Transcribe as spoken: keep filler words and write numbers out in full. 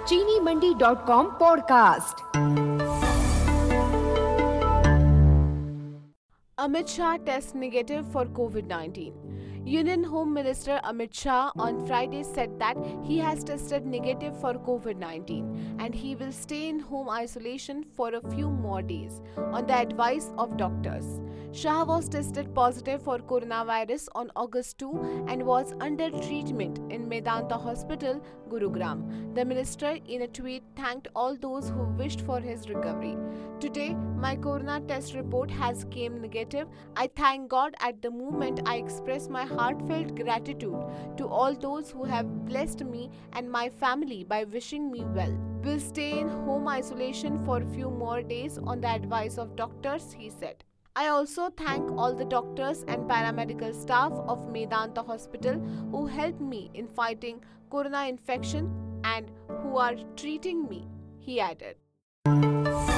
चीनी Mandi dot com podcast. Amit Shah tests negative for COVID nineteen. Union Home Minister Amit Shah on Friday said that he has tested negative for COVID nineteen and he will stay in home isolation for a few more days on the advice of doctors. Shah was tested positive for coronavirus on August second and was under treatment in Medanta Hospital, Gurugram. The minister in a tweet thanked all those who wished for his recovery. Today, my corona test report has came negative. I thank God. At the moment I express my heartfelt gratitude to all those who have blessed me and my family by wishing me well. Will stay in home isolation for a few more days on the advice of doctors, he said. I also thank all the doctors and paramedical staff of Medanta Hospital who helped me in fighting corona infection and who are treating me, he added.